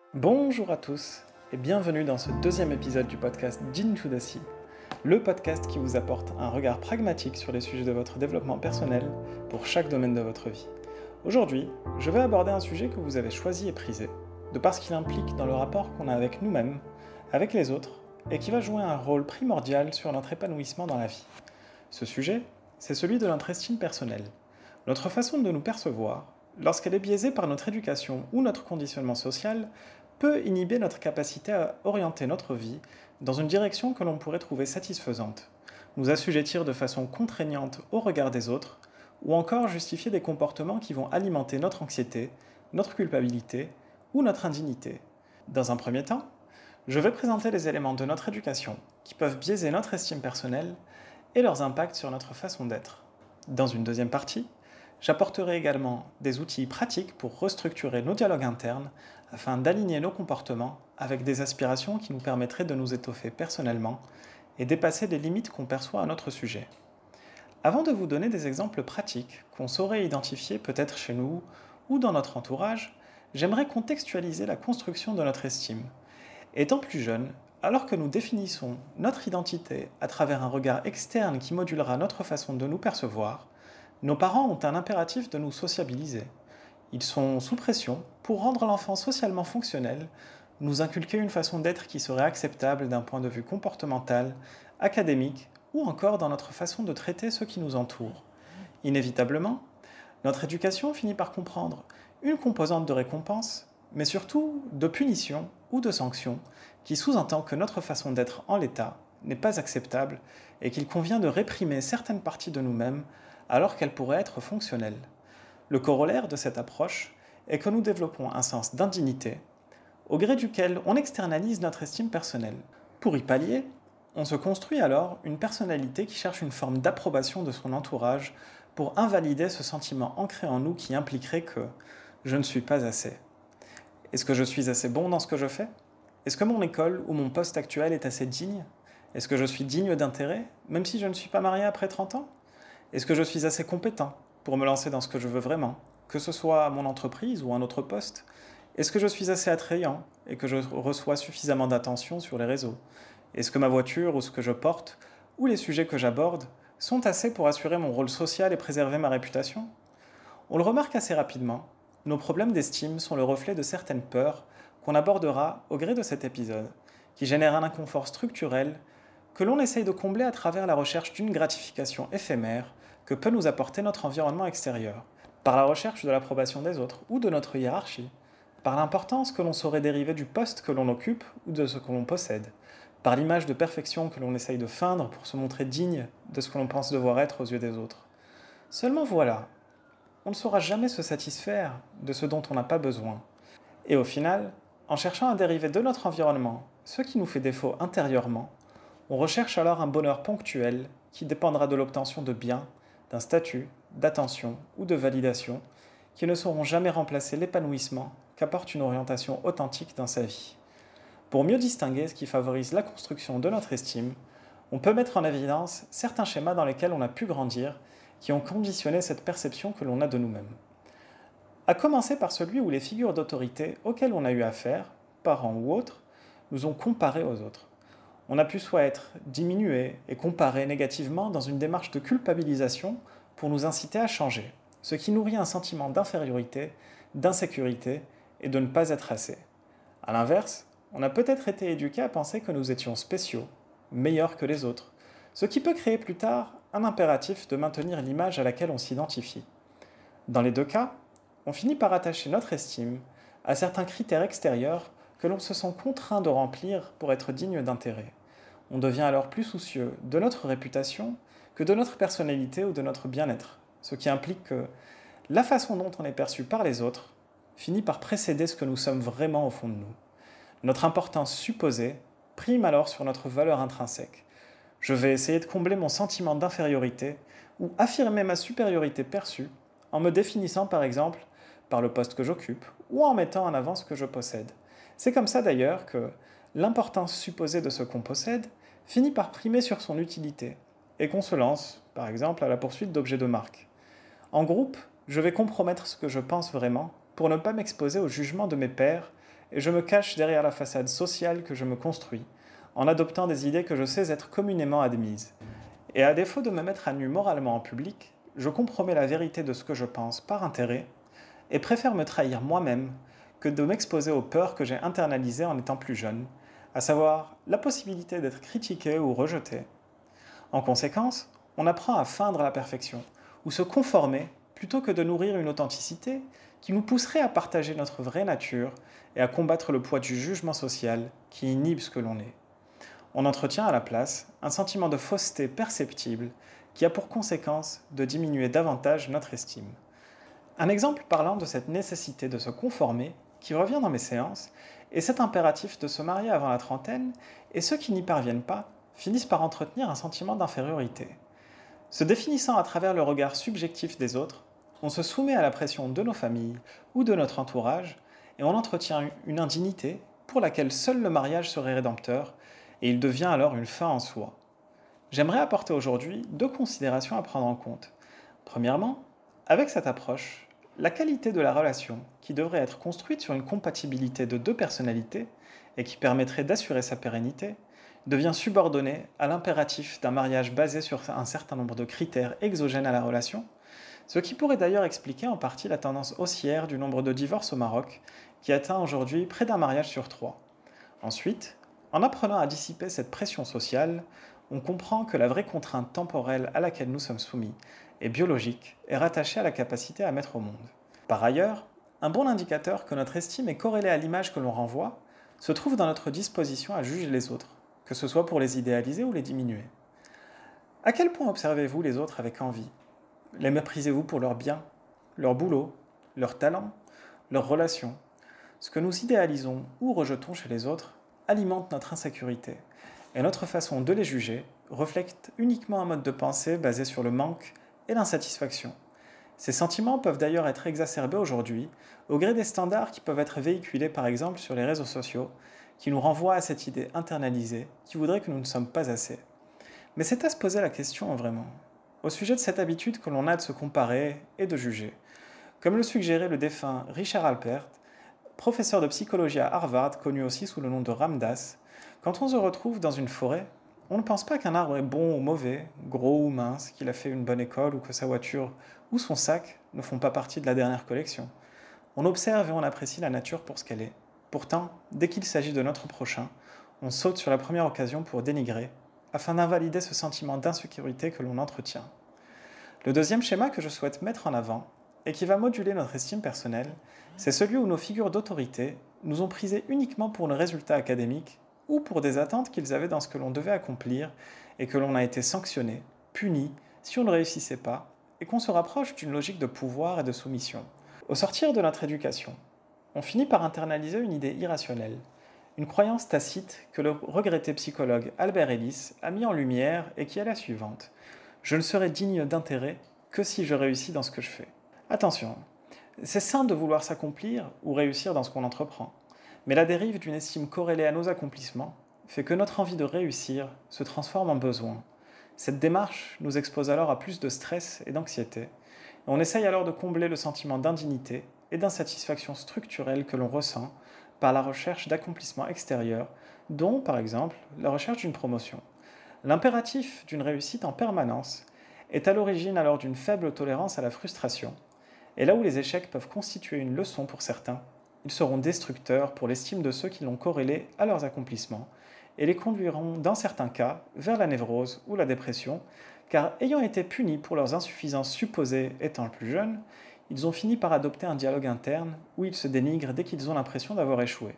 Bonjour à tous et bienvenue dans ce deuxième épisode du podcast Gin to the Sea, le podcast qui vous apporte un regard pragmatique sur les sujets de votre développement personnel pour chaque domaine de votre vie. Aujourd'hui, je vais aborder un sujet que vous avez choisi et prisé, de parce qu'il implique dans le rapport qu'on a avec nous-mêmes, avec les autres, et qui va jouer un rôle primordial sur notre épanouissement dans la vie. Ce sujet, c'est celui de notre estime personnelle, notre façon de nous percevoir, lorsqu'elle est biaisée par notre éducation ou notre conditionnement social, peut inhiber notre capacité à orienter notre vie dans une direction que l'on pourrait trouver satisfaisante, nous assujettir de façon contraignante au regard des autres, ou encore justifier des comportements qui vont alimenter notre anxiété, notre culpabilité ou notre indignité. Dans un premier temps, je vais présenter les éléments de notre éducation qui peuvent biaiser notre estime personnelle et leurs impacts sur notre façon d'être. Dans une deuxième partie, j'apporterai également des outils pratiques pour restructurer nos dialogues internes afin d'aligner nos comportements avec des aspirations qui nous permettraient de nous étoffer personnellement et dépasser les limites qu'on perçoit à notre sujet. Avant de vous donner des exemples pratiques qu'on saurait identifier peut-être chez nous ou dans notre entourage, j'aimerais contextualiser la construction de notre estime. Étant plus jeune, alors que nous définissons notre identité à travers un regard externe qui modulera notre façon de nous percevoir, nos parents ont un impératif de nous sociabiliser. Ils sont sous pression pour rendre l'enfant socialement fonctionnel, nous inculquer une façon d'être qui serait acceptable d'un point de vue comportemental, académique ou encore dans notre façon de traiter ceux qui nous entourent. Inévitablement, notre éducation finit par comprendre une composante de récompense, mais surtout de punition ou de sanction, qui sous-entend que notre façon d'être en l'état n'est pas acceptable et qu'il convient de réprimer certaines parties de nous-mêmes alors qu'elles pourraient être fonctionnelles. Le corollaire de cette approche est que nous développons un sens d'indignité, au gré duquel on externalise notre estime personnelle. Pour y pallier, on se construit alors une personnalité qui cherche une forme d'approbation de son entourage pour invalider ce sentiment ancré en nous qui impliquerait que je ne suis pas assez. Est-ce que je suis assez bon dans ce que je fais ? Est-ce que mon école ou mon poste actuel est assez digne ? Est-ce que je suis digne d'intérêt, même si je ne suis pas marié après 30 ans ? Est-ce que je suis assez compétent pour me lancer dans ce que je veux vraiment, que ce soit mon entreprise ou un autre poste ? Est-ce que je suis assez attrayant et que je reçois suffisamment d'attention sur les réseaux ? Est-ce que ma voiture ou ce que je porte, ou les sujets que j'aborde, sont assez pour assurer mon rôle social et préserver ma réputation ? On le remarque assez rapidement, nos problèmes d'estime sont le reflet de certaines peurs qu'on abordera au gré de cet épisode, qui génèrent un inconfort structurel que l'on essaye de combler à travers la recherche d'une gratification éphémère que peut nous apporter notre environnement extérieur, par la recherche de l'approbation des autres ou de notre hiérarchie, par l'importance que l'on saurait dériver du poste que l'on occupe ou de ce que l'on possède, par l'image de perfection que l'on essaye de feindre pour se montrer digne de ce que l'on pense devoir être aux yeux des autres. Seulement voilà, on ne saura jamais se satisfaire de ce dont on n'a pas besoin. Et au final, en cherchant à dériver de notre environnement ce qui nous fait défaut intérieurement, on recherche alors un bonheur ponctuel qui dépendra de l'obtention de biens, d'un statut, d'attention ou de validation qui ne sauront jamais remplacer l'épanouissement qu'apporte une orientation authentique dans sa vie. Pour mieux distinguer ce qui favorise la construction de notre estime, on peut mettre en évidence certains schémas dans lesquels on a pu grandir qui ont conditionné cette perception que l'on a de nous-mêmes. À commencer par celui où les figures d'autorité auxquelles on a eu affaire, parents ou autres, nous ont comparés aux autres. On a pu soit être diminué et comparé négativement dans une démarche de culpabilisation pour nous inciter à changer, ce qui nourrit un sentiment d'infériorité, d'insécurité et de ne pas être assez. A l'inverse, on a peut-être été éduqué à penser que nous étions spéciaux, meilleurs que les autres, ce qui peut créer plus tard un impératif de maintenir l'image à laquelle on s'identifie. Dans les deux cas, on finit par attacher notre estime à certains critères extérieurs que l'on se sent contraint de remplir pour être digne d'intérêt. On devient alors plus soucieux de notre réputation que de notre personnalité ou de notre bien-être, ce qui implique que la façon dont on est perçu par les autres finit par précéder ce que nous sommes vraiment au fond de nous. Notre importance supposée prime alors sur notre valeur intrinsèque. Je vais essayer de combler mon sentiment d'infériorité ou affirmer ma supériorité perçue en me définissant par exemple par le poste que j'occupe ou en mettant en avant ce que je possède. C'est comme ça d'ailleurs que l'importance supposée de ce qu'on possède finit par primer sur son utilité et qu'on se lance, par exemple, à la poursuite d'objets de marque. En groupe, je vais compromettre ce que je pense vraiment pour ne pas m'exposer au jugement de mes pairs et je me cache derrière la façade sociale que je me construis, en adoptant des idées que je sais être communément admises. Et à défaut de me mettre à nu moralement en public, je compromets la vérité de ce que je pense par intérêt, et préfère me trahir moi-même que de m'exposer aux peurs que j'ai internalisées en étant plus jeune, à savoir la possibilité d'être critiqué ou rejeté. En conséquence, on apprend à feindre la perfection, ou se conformer, plutôt que de nourrir une authenticité qui nous pousserait à partager notre vraie nature et à combattre le poids du jugement social qui inhibe ce que l'on est. On entretient à la place un sentiment de fausseté perceptible qui a pour conséquence de diminuer davantage notre estime. Un exemple parlant de cette nécessité de se conformer qui revient dans mes séances est cet impératif de se marier avant la trentaine, et ceux qui n'y parviennent pas finissent par entretenir un sentiment d'infériorité. Se définissant à travers le regard subjectif des autres, on se soumet à la pression de nos familles ou de notre entourage, et on entretient une indignité pour laquelle seul le mariage serait rédempteur, et il devient alors une fin en soi. J'aimerais apporter aujourd'hui 2 considérations à prendre en compte. Premièrement, avec cette approche, la qualité de la relation, qui devrait être construite sur une compatibilité de 2 personnalités et qui permettrait d'assurer sa pérennité, devient subordonnée à l'impératif d'un mariage basé sur un certain nombre de critères exogènes à la relation, ce qui pourrait d'ailleurs expliquer en partie la tendance haussière du nombre de divorces au Maroc, qui atteint aujourd'hui près d'un mariage sur 3. Ensuite, en apprenant à dissiper cette pression sociale, on comprend que la vraie contrainte temporelle à laquelle nous sommes soumis et biologique est rattachée à la capacité à mettre au monde. Par ailleurs, un bon indicateur que notre estime est corrélée à l'image que l'on renvoie se trouve dans notre disposition à juger les autres, que ce soit pour les idéaliser ou les diminuer. À quel point observez-vous les autres avec envie? Les méprisez-vous pour leur bien, leur boulot, leur talent, leurs relations? Ce que nous idéalisons ou rejetons chez les autres alimente notre insécurité, et notre façon de les juger reflète uniquement un mode de pensée basé sur le manque et l'insatisfaction. Ces sentiments peuvent d'ailleurs être exacerbés aujourd'hui au gré des standards qui peuvent être véhiculés par exemple sur les réseaux sociaux, qui nous renvoient à cette idée internalisée qui voudrait que nous ne sommes pas assez. Mais c'est à se poser la question vraiment, au sujet de cette habitude que l'on a de se comparer et de juger. Comme le suggérait le défunt Richard Alpert, professeur de psychologie à Harvard, connu aussi sous le nom de Ram Dass, quand on se retrouve dans une forêt, on ne pense pas qu'un arbre est bon ou mauvais, gros ou mince, qu'il a fait une bonne école ou que sa voiture ou son sac ne font pas partie de la dernière collection. On observe et on apprécie la nature pour ce qu'elle est. Pourtant, dès qu'il s'agit de notre prochain, on saute sur la première occasion pour dénigrer, afin d'invalider ce sentiment d'insécurité que l'on entretient. Le deuxième schéma que je souhaite mettre en avant, et qui va moduler notre estime personnelle, c'est celui où nos figures d'autorité nous ont prisés uniquement pour nos résultats académiques ou pour des attentes qu'ils avaient dans ce que l'on devait accomplir et que l'on a été sanctionné, puni, si on ne réussissait pas, et qu'on se rapproche d'une logique de pouvoir et de soumission. Au sortir de notre éducation, on finit par internaliser une idée irrationnelle, une croyance tacite que le regretté psychologue Albert Ellis a mis en lumière et qui est la suivante: je ne serai digne d'intérêt que si je réussis dans ce que je fais. Attention, c'est sain de vouloir s'accomplir ou réussir dans ce qu'on entreprend, mais la dérive d'une estime corrélée à nos accomplissements fait que notre envie de réussir se transforme en besoin. Cette démarche nous expose alors à plus de stress et d'anxiété, et on essaye alors de combler le sentiment d'indignité et d'insatisfaction structurelle que l'on ressent par la recherche d'accomplissements extérieurs, dont, par exemple, la recherche d'une promotion. L'impératif d'une réussite en permanence est à l'origine alors d'une faible tolérance à la frustration, et là où les échecs peuvent constituer une leçon pour certains, ils seront destructeurs pour l'estime de ceux qui l'ont corrélé à leurs accomplissements et les conduiront dans certains cas vers la névrose ou la dépression, car ayant été punis pour leurs insuffisances supposées étant plus jeunes, ils ont fini par adopter un dialogue interne où ils se dénigrent dès qu'ils ont l'impression d'avoir échoué.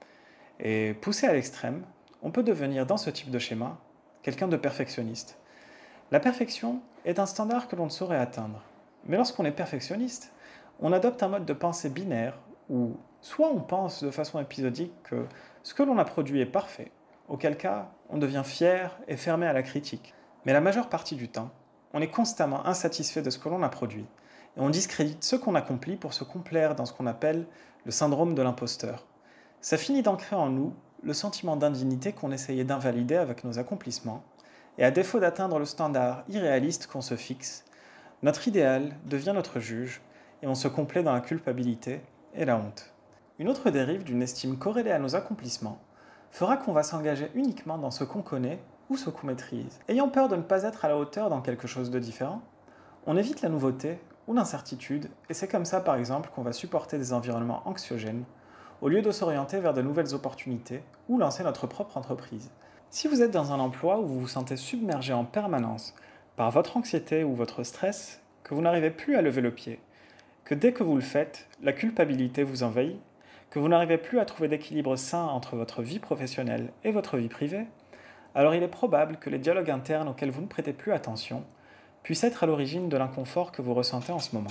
Et poussé à l'extrême, on peut devenir dans ce type de schéma quelqu'un de perfectionniste. La perfection est un standard que l'on ne saurait atteindre, mais lorsqu'on est perfectionniste, on adopte un mode de pensée binaire où soit on pense de façon épisodique que ce que l'on a produit est parfait, auquel cas on devient fier et fermé à la critique. Mais la majeure partie du temps, on est constamment insatisfait de ce que l'on a produit, et on discrédite ce qu'on accomplit pour se complaire dans ce qu'on appelle le syndrome de l'imposteur. Ça finit d'ancrer en nous le sentiment d'indignité qu'on essayait d'invalider avec nos accomplissements, et à défaut d'atteindre le standard irréaliste qu'on se fixe, notre idéal devient notre juge, et on se complaît dans la culpabilité et la honte. Une autre dérive d'une estime corrélée à nos accomplissements fera qu'on va s'engager uniquement dans ce qu'on connaît ou ce qu'on maîtrise. Ayant peur de ne pas être à la hauteur dans quelque chose de différent, on évite la nouveauté ou l'incertitude, et c'est comme ça par exemple qu'on va supporter des environnements anxiogènes, au lieu de s'orienter vers de nouvelles opportunités ou lancer notre propre entreprise. Si vous êtes dans un emploi où vous vous sentez submergé en permanence par votre anxiété ou votre stress, que vous n'arrivez plus à lever le pied, que dès que vous le faites, la culpabilité vous envahit, que vous n'arrivez plus à trouver d'équilibre sain entre votre vie professionnelle et votre vie privée, alors il est probable que les dialogues internes auxquels vous ne prêtez plus attention puissent être à l'origine de l'inconfort que vous ressentez en ce moment.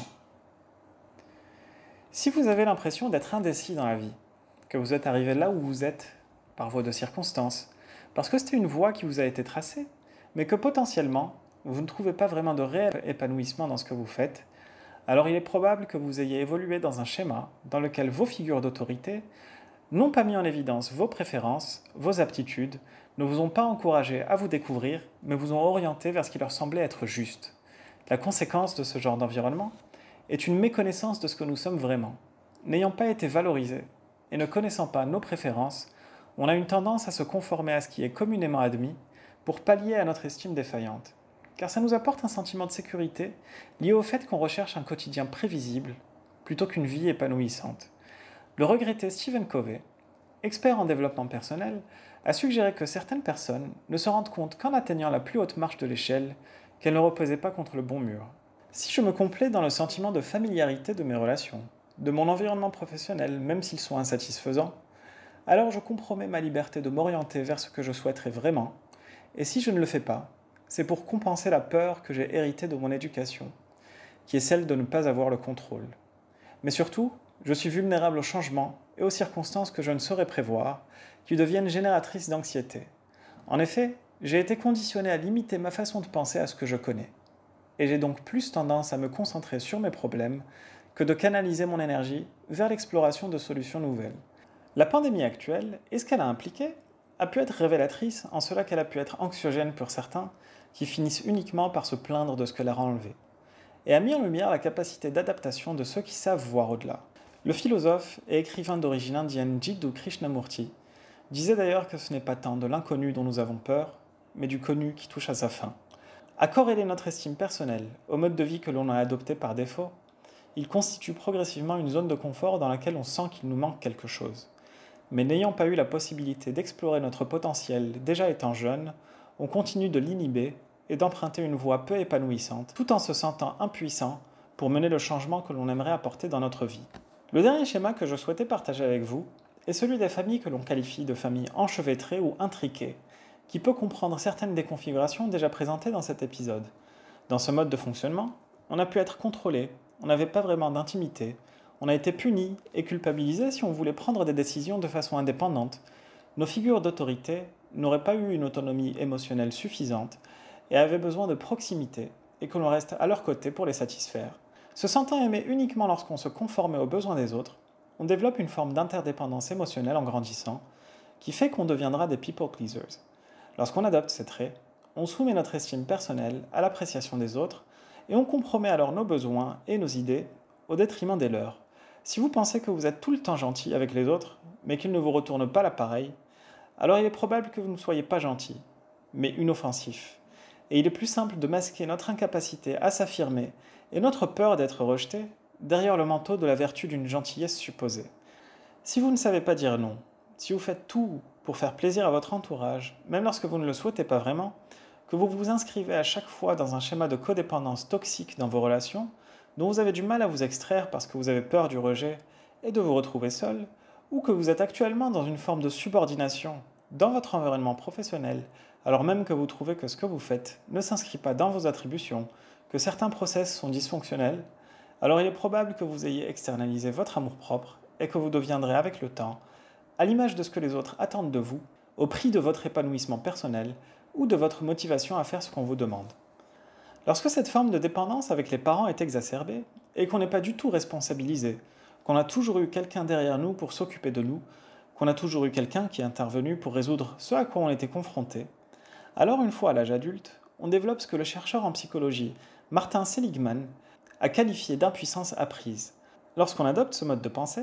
Si vous avez l'impression d'être indécis dans la vie, que vous êtes arrivé là où vous êtes par voie de circonstances, parce que c'était une voie qui vous a été tracée, mais que potentiellement vous ne trouvez pas vraiment de réel épanouissement dans ce que vous faites, alors il est probable que vous ayez évolué dans un schéma dans lequel vos figures d'autorité n'ont pas mis en évidence vos préférences, vos aptitudes, ne vous ont pas encouragé à vous découvrir, mais vous ont orienté vers ce qui leur semblait être juste. La conséquence de ce genre d'environnement est une méconnaissance de ce que nous sommes vraiment. N'ayant pas été valorisés et ne connaissant pas nos préférences, on a une tendance à se conformer à ce qui est communément admis pour pallier à notre estime défaillante. Car ça nous apporte un sentiment de sécurité lié au fait qu'on recherche un quotidien prévisible plutôt qu'une vie épanouissante. Le regretté Stephen Covey, expert en développement personnel, a suggéré que certaines personnes ne se rendent compte qu'en atteignant la plus haute marche de l'échelle, qu'elles ne reposaient pas contre le bon mur. Si je me complais dans le sentiment de familiarité de mes relations, de mon environnement professionnel, même s'ils sont insatisfaisants, alors je compromets ma liberté de m'orienter vers ce que je souhaiterais vraiment, et si je ne le fais pas, c'est pour compenser la peur que j'ai héritée de mon éducation, qui est celle de ne pas avoir le contrôle. Mais surtout, je suis vulnérable au changement et aux circonstances que je ne saurais prévoir, qui deviennent génératrices d'anxiété. En effet, j'ai été conditionné à limiter ma façon de penser à ce que je connais. Et j'ai donc plus tendance à me concentrer sur mes problèmes que de canaliser mon énergie vers l'exploration de solutions nouvelles. La pandémie actuelle, et ce qu'elle a impliqué, a pu être révélatrice en cela qu'elle a pu être anxiogène pour certains qui finissent uniquement par se plaindre de ce que leur a enlevé, et a mis en lumière la capacité d'adaptation de ceux qui savent voir au-delà. Le philosophe et écrivain d'origine indienne Jiddu Krishnamurti disait d'ailleurs que ce n'est pas tant de l'inconnu dont nous avons peur, mais du connu qui touche à sa fin. À corréler notre estime personnelle au mode de vie que l'on a adopté par défaut, il constitue progressivement une zone de confort dans laquelle on sent qu'il nous manque quelque chose. Mais n'ayant pas eu la possibilité d'explorer notre potentiel déjà étant jeune, on continue de l'inhiber et d'emprunter une voie peu épanouissante, tout en se sentant impuissant pour mener le changement que l'on aimerait apporter dans notre vie. Le dernier schéma que je souhaitais partager avec vous est celui des familles que l'on qualifie de familles enchevêtrées ou intriquées, qui peut comprendre certaines des configurations déjà présentées dans cet épisode. Dans ce mode de fonctionnement, on a pu être contrôlé, on n'avait pas vraiment d'intimité, on a été puni et culpabilisé si on voulait prendre des décisions de façon indépendante. Nos figures d'autorité n'auraient pas eu une autonomie émotionnelle suffisante et avaient besoin de proximité et que l'on reste à leur côté pour les satisfaire. Se sentant aimé uniquement lorsqu'on se conformait aux besoins des autres, on développe une forme d'interdépendance émotionnelle en grandissant qui fait qu'on deviendra des people pleasers. Lorsqu'on adopte ces traits, on soumet notre estime personnelle à l'appréciation des autres et on compromet alors nos besoins et nos idées au détriment des leurs. Si vous pensez que vous êtes tout le temps gentil avec les autres, mais qu'ils ne vous retournent pas l'appareil, alors il est probable que vous ne soyez pas gentil, mais inoffensif. Et il est plus simple de masquer notre incapacité à s'affirmer et notre peur d'être rejeté derrière le manteau de la vertu d'une gentillesse supposée. Si vous ne savez pas dire non, si vous faites tout pour faire plaisir à votre entourage, même lorsque vous ne le souhaitez pas vraiment, que vous vous inscrivez à chaque fois dans un schéma de codépendance toxique dans vos relations, dont vous avez du mal à vous extraire parce que vous avez peur du rejet et de vous retrouver seul, ou que vous êtes actuellement dans une forme de subordination dans votre environnement professionnel, alors même que vous trouvez que ce que vous faites ne s'inscrit pas dans vos attributions, que certains process sont dysfonctionnels, alors il est probable que vous ayez externalisé votre amour-propre et que vous deviendrez avec le temps, à l'image de ce que les autres attendent de vous, au prix de votre épanouissement personnel ou de votre motivation à faire ce qu'on vous demande. Lorsque cette forme de dépendance avec les parents est exacerbée et qu'on n'est pas du tout responsabilisé, qu'on a toujours eu quelqu'un derrière nous pour s'occuper de nous, qu'on a toujours eu quelqu'un qui est intervenu pour résoudre ce à quoi on était confronté, alors une fois à l'âge adulte, on développe ce que le chercheur en psychologie Martin Seligman a qualifié d'impuissance apprise. Lorsqu'on adopte ce mode de pensée,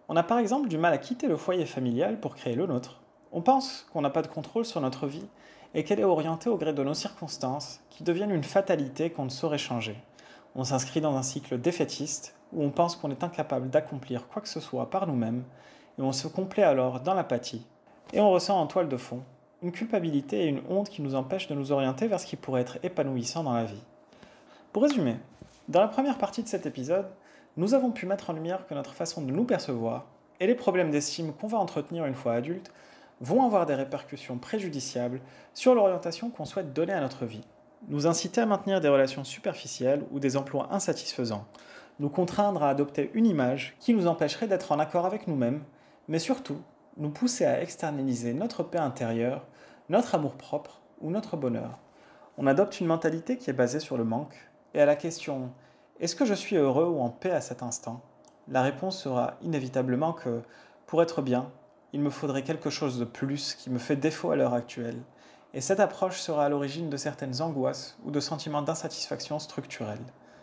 On a par exemple du mal à quitter le foyer familial pour créer le nôtre. On pense qu'on n'a pas de contrôle sur notre vie et qu'elle est orientée au gré de nos circonstances qui deviennent une fatalité qu'on ne saurait changer. On s'inscrit dans un cycle défaitiste où on pense qu'on est incapable d'accomplir quoi que ce soit par nous-mêmes et on se complaît alors dans l'apathie. Et on ressent en toile de fond une culpabilité et une honte qui nous empêchent de nous orienter vers ce qui pourrait être épanouissant dans la vie. Pour résumer, dans la première partie de cet épisode, nous avons pu mettre en lumière que notre façon de nous percevoir et les problèmes d'estime qu'on va entretenir une fois adulte vont avoir des répercussions préjudiciables sur l'orientation qu'on souhaite donner à notre vie. Nous inciter à maintenir des relations superficielles ou des emplois insatisfaisants, nous contraindre à adopter une image qui nous empêcherait d'être en accord avec nous-mêmes, mais surtout nous pousser à externaliser notre paix intérieure, notre amour-propre ou notre bonheur. On adopte une mentalité qui est basée sur le manque, et à la question « Est-ce que je suis heureux ou en paix à cet instant ?», la réponse sera inévitablement que, pour être bien, il me faudrait quelque chose de plus qui me fait défaut à l'heure actuelle, et cette approche sera à l'origine de certaines angoisses ou de sentiments d'insatisfaction structurelle.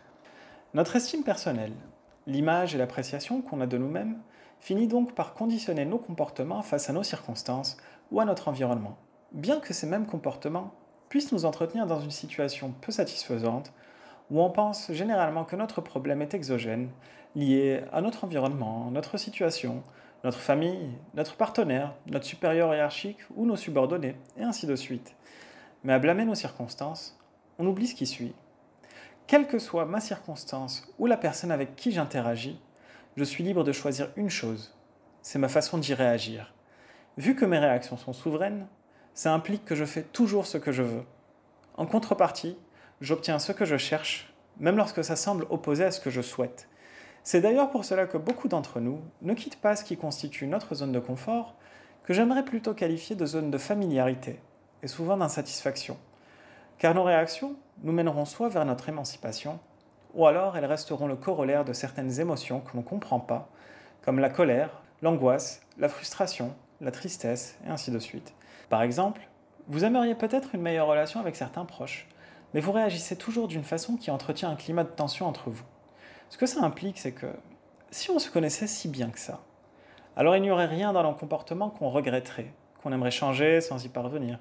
Notre estime personnelle, l'image et l'appréciation qu'on a de nous-mêmes, finit donc par conditionner nos comportements face à nos circonstances ou à notre environnement. Bien que ces mêmes comportements puissent nous entretenir dans une situation peu satisfaisante, où on pense généralement que notre problème est exogène, lié à notre environnement, notre situation, notre famille, notre partenaire, notre supérieur hiérarchique ou nos subordonnés, et ainsi de suite. Mais à blâmer nos circonstances, on oublie ce qui suit. Quelle que soit ma circonstance ou la personne avec qui j'interagis, je suis libre de choisir une chose, c'est ma façon d'y réagir. Vu que mes réactions sont souveraines, ça implique que je fais toujours ce que je veux. En contrepartie, j'obtiens ce que je cherche, même lorsque ça semble opposé à ce que je souhaite. C'est d'ailleurs pour cela que beaucoup d'entre nous ne quittent pas ce qui constitue notre zone de confort, que j'aimerais plutôt qualifier de zone de familiarité, et souvent d'insatisfaction. Car nos réactions nous mèneront soit vers notre émancipation, ou alors elles resteront le corollaire de certaines émotions que l'on ne comprend pas, comme la colère, l'angoisse, la frustration, la tristesse, et ainsi de suite. Par exemple, vous aimeriez peut-être une meilleure relation avec certains proches, mais vous réagissez toujours d'une façon qui entretient un climat de tension entre vous. Ce que ça implique, c'est que si on se connaissait si bien que ça, alors il n'y aurait rien dans nos comportements qu'on regretterait, qu'on aimerait changer sans y parvenir.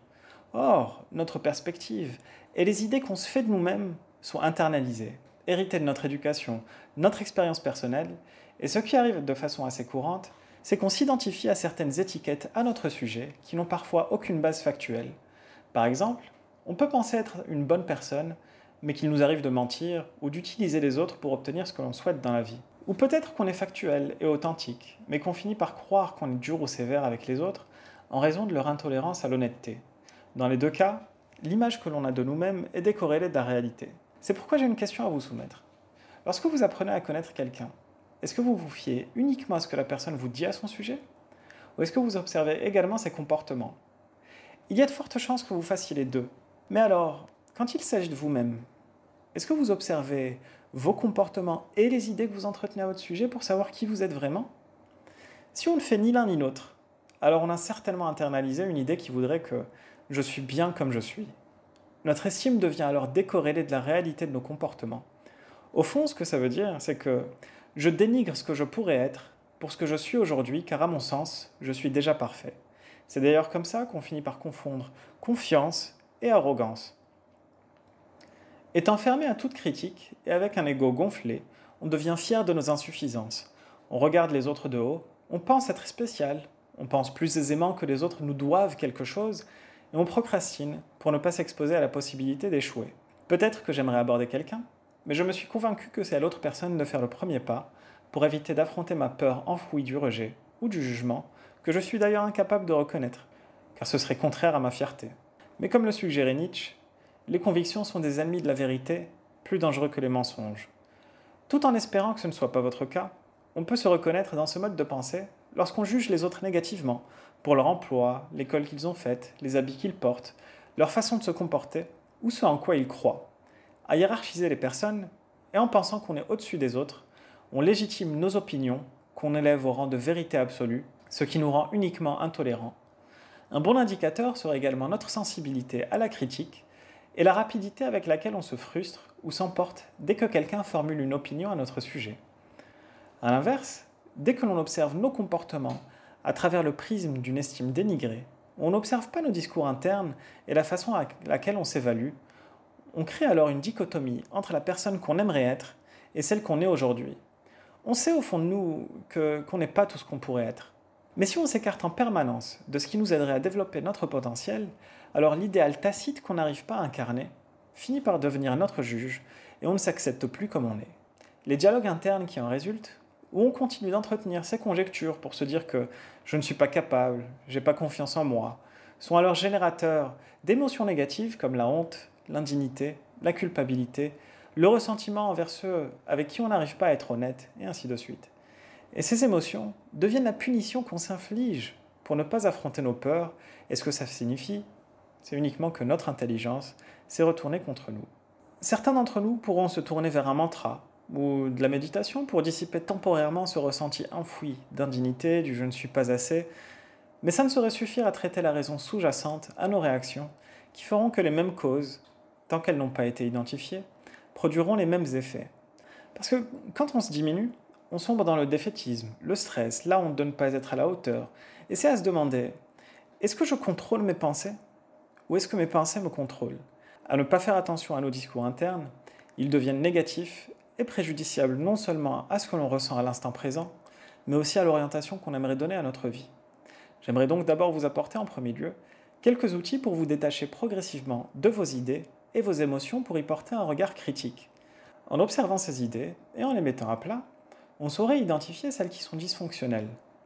Or, notre perspective et les idées qu'on se fait de nous-mêmes sont internalisées, héritées de notre éducation, notre expérience personnelle, et ce qui arrive de façon assez courante, c'est qu'on s'identifie à certaines étiquettes à notre sujet qui n'ont parfois aucune base factuelle. Par exemple, on peut penser être une bonne personne, mais qu'il nous arrive de mentir ou d'utiliser les autres pour obtenir ce que l'on souhaite dans la vie. Ou peut-être qu'on est factuel et authentique, mais qu'on finit par croire qu'on est dur ou sévère avec les autres en raison de leur intolérance à l'honnêteté. Dans les deux cas, l'image que l'on a de nous-mêmes est décorrélée de la réalité. C'est pourquoi j'ai une question à vous soumettre. Lorsque vous apprenez à connaître quelqu'un, est-ce que vous vous fiez uniquement à ce que la personne vous dit à son sujet ? Ou est-ce que vous observez également ses comportements ? Il y a de fortes chances que vous fassiez les deux. Mais alors, quand il s'agit de vous-même, est-ce que vous observez vos comportements et les idées que vous entretenez à votre sujet pour savoir qui vous êtes vraiment ? Si on ne fait ni l'un ni l'autre, alors on a certainement internalisé une idée qui voudrait que je suis bien comme je suis. Notre estime devient alors décorrélée de la réalité de nos comportements. Au fond, ce que ça veut dire, c'est que je dénigre ce que je pourrais être pour ce que je suis aujourd'hui, car à mon sens, je suis déjà parfait. C'est d'ailleurs comme ça qu'on finit par confondre confiance et arrogance. Étant fermé à toute critique et avec un ego gonflé, on devient fier de nos insuffisances. On regarde les autres de haut, on pense être spécial, on pense plus aisément que les autres nous doivent quelque chose, et on procrastine pour ne pas s'exposer à la possibilité d'échouer. Peut-être que j'aimerais aborder quelqu'un, mais je me suis convaincu que c'est à l'autre personne de faire le premier pas pour éviter d'affronter ma peur enfouie du rejet ou du jugement, que je suis d'ailleurs incapable de reconnaître, car ce serait contraire à ma fierté. Mais comme le suggérait Nietzsche, les convictions sont des ennemis de la vérité, plus dangereux que les mensonges. Tout en espérant que ce ne soit pas votre cas, on peut se reconnaître dans ce mode de pensée lorsqu'on juge les autres négativement, pour leur emploi, l'école qu'ils ont faite, les habits qu'ils portent, leur façon de se comporter ou ce en quoi ils croient. À hiérarchiser les personnes, et en pensant qu'on est au-dessus des autres, on légitime nos opinions, qu'on élève au rang de vérité absolue, ce qui nous rend uniquement intolérants. Un bon indicateur serait également notre sensibilité à la critique et la rapidité avec laquelle on se frustre ou s'emporte dès que quelqu'un formule une opinion à notre sujet. A l'inverse, dès que l'on observe nos comportements à travers le prisme d'une estime dénigrée, on n'observe pas nos discours internes et la façon à laquelle on s'évalue, on crée alors une dichotomie entre la personne qu'on aimerait être et celle qu'on est aujourd'hui. On sait au fond de nous qu'on n'est pas tout ce qu'on pourrait être. Mais si on s'écarte en permanence de ce qui nous aiderait à développer notre potentiel, alors l'idéal tacite qu'on n'arrive pas à incarner finit par devenir notre juge et on ne s'accepte plus comme on est. Les dialogues internes qui en résultent, où on continue d'entretenir ces conjectures pour se dire que je ne suis pas capable, j'ai pas confiance en moi, sont alors générateurs d'émotions négatives comme la honte, l'indignité, la culpabilité, le ressentiment envers ceux avec qui on n'arrive pas à être honnête, et ainsi de suite. Et ces émotions deviennent la punition qu'on s'inflige pour ne pas affronter nos peurs, et ce que ça signifie, c'est uniquement que notre intelligence s'est retournée contre nous. Certains d'entre nous pourront se tourner vers un mantra ou de la méditation pour dissiper temporairement ce ressenti enfoui d'indignité, du « je ne suis pas assez », mais ça ne saurait suffire à traiter la raison sous-jacente à nos réactions, qui feront que les mêmes causes, tant qu'elles n'ont pas été identifiées, produiront les mêmes effets. Parce que quand on se diminue, on sombre dans le défaitisme, le stress, la honte de ne pas être à la hauteur, et c'est à se demander, est-ce que je contrôle mes pensées ? Ou est-ce que mes pensées me contrôlent ? À ne pas faire attention à nos discours internes, ils deviennent négatifs et préjudiciables non seulement à ce que l'on ressent à l'instant présent, mais aussi à l'orientation qu'on aimerait donner à notre vie. J'aimerais donc d'abord vous apporter en premier lieu quelques outils pour vous détacher progressivement de vos idées et vos émotions pour y porter un regard critique. En observant ces idées et en les mettant à plat, on saurait identifier celles qui sont dysfonctionnelles.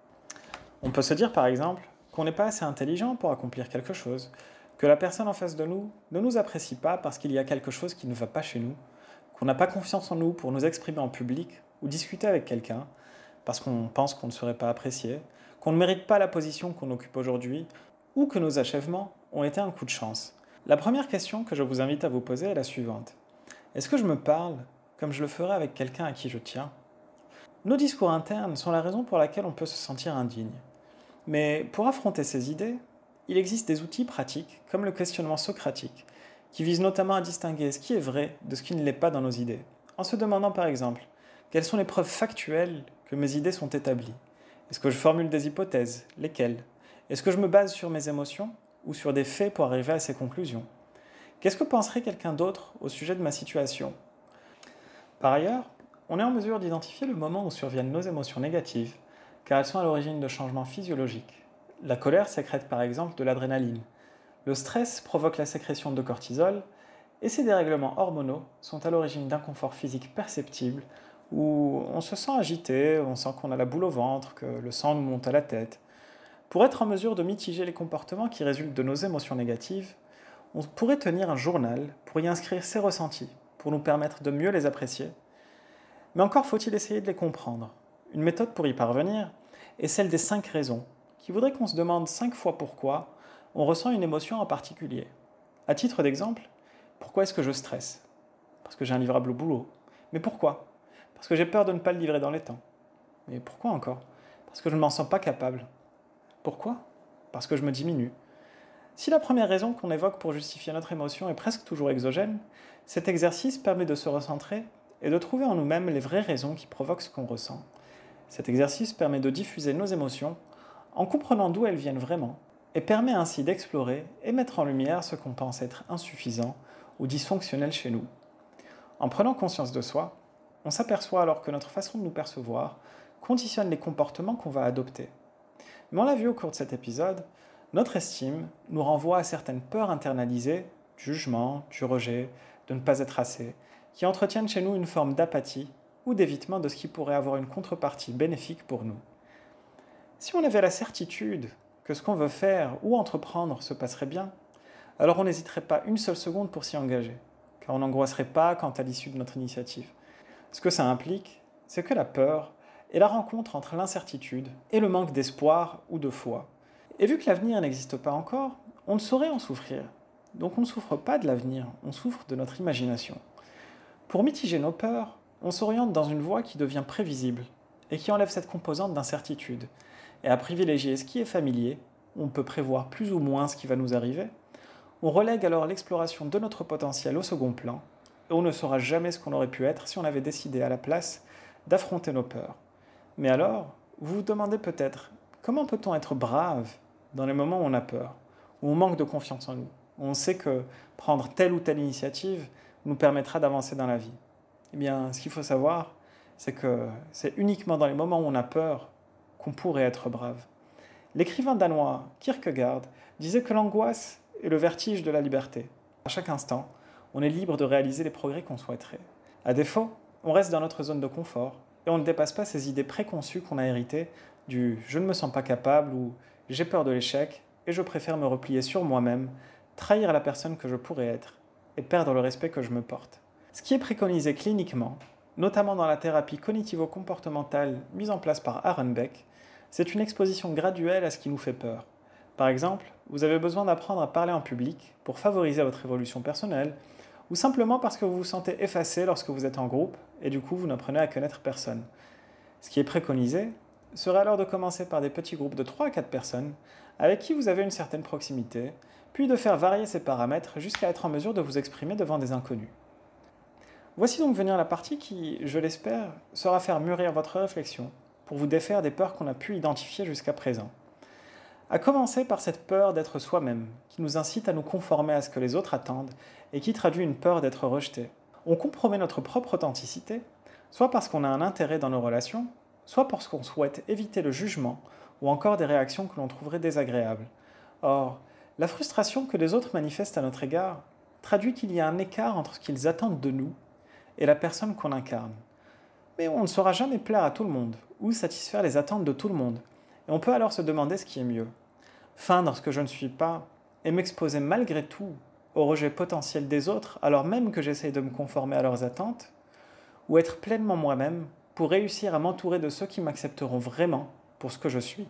On peut se dire par exemple qu'on n'est pas assez intelligent pour accomplir quelque chose, que la personne en face de nous ne nous apprécie pas parce qu'il y a quelque chose qui ne va pas chez nous, qu'on n'a pas confiance en nous pour nous exprimer en public ou discuter avec quelqu'un, parce qu'on pense qu'on ne serait pas apprécié, qu'on ne mérite pas la position qu'on occupe aujourd'hui, ou que nos achèvements ont été un coup de chance. La première question que je vous invite à vous poser est la suivante. Est-ce que je me parle comme je le ferais avec quelqu'un à qui je tiens ? Nos discours internes sont la raison pour laquelle on peut se sentir indigne. Mais pour affronter ces idées, il existe des outils pratiques, comme le questionnement socratique, qui visent notamment à distinguer ce qui est vrai de ce qui ne l'est pas dans nos idées, en se demandant par exemple, quelles sont les preuves factuelles que mes idées sont établies ? Est-ce que je formule des hypothèses ? Lesquelles ? Est-ce que je me base sur mes émotions ou sur des faits pour arriver à ces conclusions ? Qu'est-ce que penserait quelqu'un d'autre au sujet de ma situation ? Par ailleurs, on est en mesure d'identifier le moment où surviennent nos émotions négatives, car elles sont à l'origine de changements physiologiques. La colère sécrète par exemple de l'adrénaline. Le stress provoque la sécrétion de cortisol, et ces dérèglements hormonaux sont à l'origine d'inconfort physique perceptible, où on se sent agité, on sent qu'on a la boule au ventre, que le sang nous monte à la tête. Pour être en mesure de mitiger les comportements qui résultent de nos émotions négatives, on pourrait tenir un journal pour y inscrire ses ressentis, pour nous permettre de mieux les apprécier. Mais encore faut-il essayer de les comprendre. Une méthode pour y parvenir est celle des 5 raisons, qui voudrait qu'on se demande 5 fois pourquoi on ressent une émotion en particulier. À titre d'exemple, pourquoi est-ce que je stresse ? Parce que j'ai un livrable au boulot. Mais pourquoi ? Parce que j'ai peur de ne pas le livrer dans les temps. Mais pourquoi encore ? Parce que je ne m'en sens pas capable. Pourquoi ? Parce que je me diminue. Si la première raison qu'on évoque pour justifier notre émotion est presque toujours exogène, cet exercice permet de se recentrer et de trouver en nous-mêmes les vraies raisons qui provoquent ce qu'on ressent. Cet exercice permet de diffuser nos émotions en comprenant d'où elles viennent vraiment et permet ainsi d'explorer et mettre en lumière ce qu'on pense être insuffisant ou dysfonctionnel chez nous. En prenant conscience de soi, on s'aperçoit alors que notre façon de nous percevoir conditionne les comportements qu'on va adopter. Mais on l'a vu au cours de cet épisode, notre estime nous renvoie à certaines peurs internalisées, du jugement, du rejet, de ne pas être assez, qui entretiennent chez nous une forme d'apathie ou d'évitement de ce qui pourrait avoir une contrepartie bénéfique pour nous. Si on avait la certitude que ce qu'on veut faire ou entreprendre se passerait bien, alors on n'hésiterait pas une seule seconde pour s'y engager, car on n'angoisserait pas quant à l'issue de notre initiative. Ce que ça implique, c'est que la peur est la rencontre entre l'incertitude et le manque d'espoir ou de foi. Et vu que l'avenir n'existe pas encore, on ne saurait en souffrir. Donc on ne souffre pas de l'avenir, on souffre de notre imagination. Pour mitiger nos peurs, on s'oriente dans une voie qui devient prévisible et qui enlève cette composante d'incertitude. Et à privilégier ce qui est familier, on peut prévoir plus ou moins ce qui va nous arriver, on relègue alors l'exploration de notre potentiel au second plan et on ne saura jamais ce qu'on aurait pu être si on avait décidé à la place d'affronter nos peurs. Mais alors, vous vous demandez peut-être, comment peut-on être brave dans les moments où on a peur, où on manque de confiance en nous, où on sait que prendre telle ou telle initiative nous permettra d'avancer dans la vie? Eh bien, ce qu'il faut savoir, c'est que c'est uniquement dans les moments où on a peur qu'on pourrait être brave. L'écrivain danois Kierkegaard disait que l'angoisse est le vertige de la liberté. À chaque instant, on est libre de réaliser les progrès qu'on souhaiterait. À défaut, on reste dans notre zone de confort et on ne dépasse pas ces idées préconçues qu'on a héritées du « je ne me sens pas capable » ou « j'ai peur de l'échec et je préfère me replier sur moi-même, trahir la personne que je pourrais être et perdre le respect que je me porte ». Ce qui est préconisé cliniquement, notamment dans la thérapie cognitivo-comportementale mise en place par Aaron Beck, c'est une exposition graduelle à ce qui nous fait peur. Par exemple, vous avez besoin d'apprendre à parler en public pour favoriser votre évolution personnelle, ou simplement parce que vous vous sentez effacé lorsque vous êtes en groupe et du coup vous n'apprenez à connaître personne. Ce qui est préconisé serait alors de commencer par des petits groupes de 3 à 4 personnes avec qui vous avez une certaine proximité, puis de faire varier ces paramètres jusqu'à être en mesure de vous exprimer devant des inconnus. Voici donc venir la partie qui, je l'espère, saura faire mûrir votre réflexion pour vous défaire des peurs qu'on a pu identifier jusqu'à présent. À commencer par cette peur d'être soi-même, qui nous incite à nous conformer à ce que les autres attendent et qui traduit une peur d'être rejeté. On compromet notre propre authenticité, soit parce qu'on a un intérêt dans nos relations, soit parce qu'on souhaite éviter le jugement ou encore des réactions que l'on trouverait désagréables. Or, la frustration que les autres manifestent à notre égard traduit qu'il y a un écart entre ce qu'ils attendent de nous et la personne qu'on incarne. Mais on ne saura jamais plaire à tout le monde ou satisfaire les attentes de tout le monde. Et on peut alors se demander ce qui est mieux. Feindre ce que je ne suis pas et m'exposer malgré tout au rejet potentiel des autres alors même que j'essaye de me conformer à leurs attentes, ou être pleinement moi-même pour réussir à m'entourer de ceux qui m'accepteront vraiment pour ce que je suis.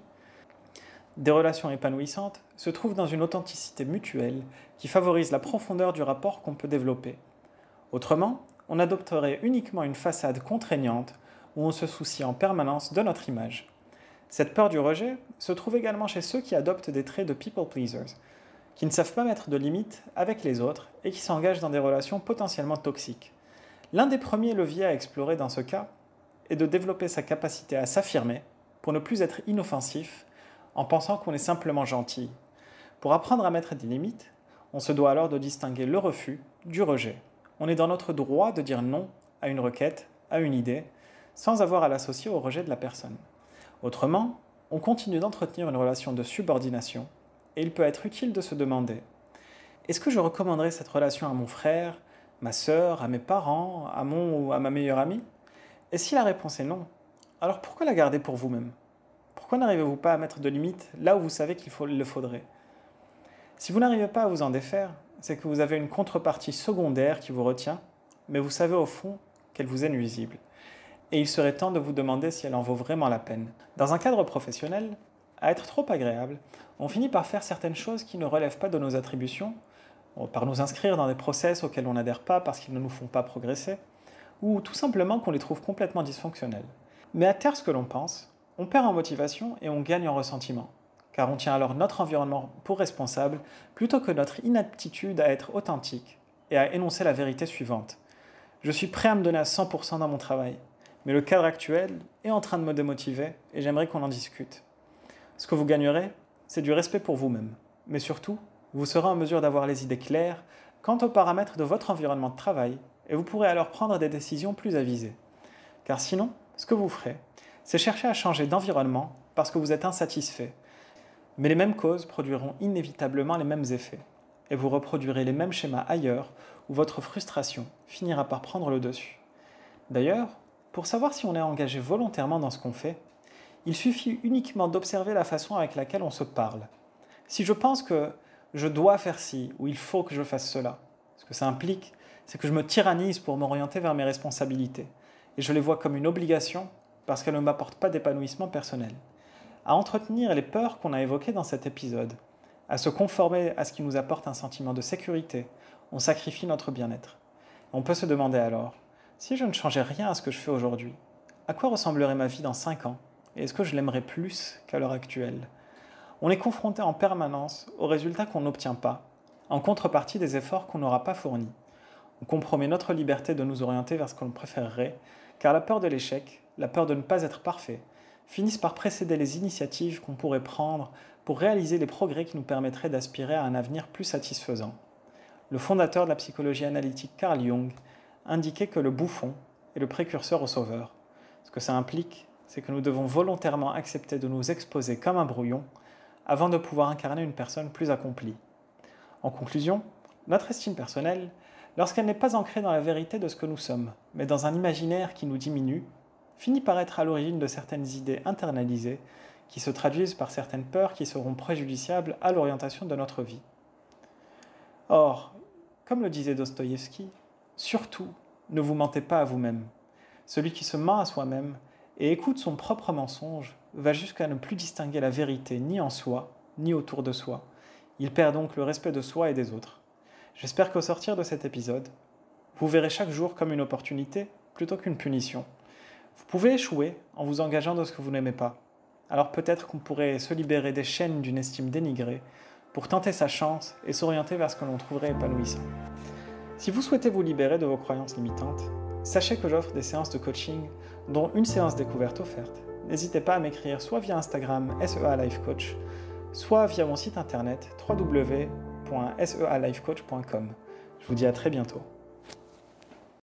Des relations épanouissantes se trouvent dans une authenticité mutuelle qui favorise la profondeur du rapport qu'on peut développer. Autrement, on adopterait uniquement une façade contraignante où on se soucie en permanence de notre image. Cette peur du rejet se trouve également chez ceux qui adoptent des traits de people pleasers, qui ne savent pas mettre de limites avec les autres et qui s'engagent dans des relations potentiellement toxiques. L'un des premiers leviers à explorer dans ce cas est de développer sa capacité à s'affirmer pour ne plus être inoffensif en pensant qu'on est simplement gentil. Pour apprendre à mettre des limites, on se doit alors de distinguer le refus du rejet. On est dans notre droit de dire non à une requête, à une idée, sans avoir à l'associer au rejet de la personne. Autrement, on continue d'entretenir une relation de subordination et il peut être utile de se demander: est-ce que je recommanderais cette relation à mon frère, ma sœur, à mes parents, à mon ou à ma meilleure amie? Et si la réponse est non, alors pourquoi la garder pour vous-même? Pourquoi n'arrivez-vous pas à mettre de limites là où vous savez qu'il le faudrait? Si vous n'arrivez pas à vous en défaire, c'est que vous avez une contrepartie secondaire qui vous retient, mais vous savez au fond qu'elle vous est nuisible. Et il serait temps de vous demander si elle en vaut vraiment la peine. Dans un cadre professionnel, à être trop agréable, on finit par faire certaines choses qui ne relèvent pas de nos attributions, par nous inscrire dans des process auxquels on n'adhère pas parce qu'ils ne nous font pas progresser, ou tout simplement qu'on les trouve complètement dysfonctionnels. Mais à taire ce que l'on pense, on perd en motivation et on gagne en ressentiment, car on tient alors notre environnement pour responsable plutôt que notre inaptitude à être authentique et à énoncer la vérité suivante. Je suis prêt à me donner à 100% dans mon travail, mais le cadre actuel est en train de me démotiver et j'aimerais qu'on en discute. Ce que vous gagnerez, c'est du respect pour vous-même, mais surtout, vous serez en mesure d'avoir les idées claires quant aux paramètres de votre environnement de travail et vous pourrez alors prendre des décisions plus avisées. Car sinon, ce que vous ferez, c'est chercher à changer d'environnement parce que vous êtes insatisfait. Mais les mêmes causes produiront inévitablement les mêmes effets et vous reproduirez les mêmes schémas ailleurs où votre frustration finira par prendre le dessus. D'ailleurs, pour savoir si on est engagé volontairement dans ce qu'on fait, il suffit uniquement d'observer la façon avec laquelle on se parle. Si je pense que je dois faire ci ou il faut que je fasse cela, ce que ça implique, c'est que je me tyrannise pour m'orienter vers mes responsabilités et je les vois comme une obligation parce qu'elles ne m'apportent pas d'épanouissement personnel. À entretenir les peurs qu'on a évoquées dans cet épisode, à se conformer à ce qui nous apporte un sentiment de sécurité, on sacrifie notre bien-être. On peut se demander alors: si je ne changeais rien à ce que je fais aujourd'hui, à quoi ressemblerait ma vie dans 5 ans? Et est-ce que je l'aimerais plus qu'à l'heure actuelle? On est confronté en permanence aux résultats qu'on n'obtient pas, en contrepartie des efforts qu'on n'aura pas fournis. On compromet notre liberté de nous orienter vers ce qu'on préférerait, car la peur de l'échec, la peur de ne pas être parfait, finissent par précéder les initiatives qu'on pourrait prendre pour réaliser les progrès qui nous permettraient d'aspirer à un avenir plus satisfaisant. Le fondateur de la psychologie analytique Carl Jung indiquait que le bouffon est le précurseur au sauveur. Ce que ça implique, c'est que nous devons volontairement accepter de nous exposer comme un brouillon avant de pouvoir incarner une personne plus accomplie. En conclusion, notre estime personnelle, lorsqu'elle n'est pas ancrée dans la vérité de ce que nous sommes, mais dans un imaginaire qui nous diminue, finit par être à l'origine de certaines idées internalisées qui se traduisent par certaines peurs qui seront préjudiciables à l'orientation de notre vie. Or, comme le disait Dostoïevski, surtout, ne vous mentez pas à vous-même. Celui qui se ment à soi-même et écoute son propre mensonge va jusqu'à ne plus distinguer la vérité ni en soi, ni autour de soi. Il perd donc le respect de soi et des autres. J'espère qu'au sortir de cet épisode, vous verrez chaque jour comme une opportunité plutôt qu'une punition. Vous pouvez échouer en vous engageant dans ce que vous n'aimez pas. Alors peut-être qu'on pourrait se libérer des chaînes d'une estime dénigrée pour tenter sa chance et s'orienter vers ce que l'on trouverait épanouissant. Si vous souhaitez vous libérer de vos croyances limitantes, sachez que j'offre des séances de coaching, dont une séance découverte offerte. N'hésitez pas à m'écrire soit via Instagram SEALifeCoach, soit via mon site internet www.sealifecoach.com. Je vous dis à très bientôt.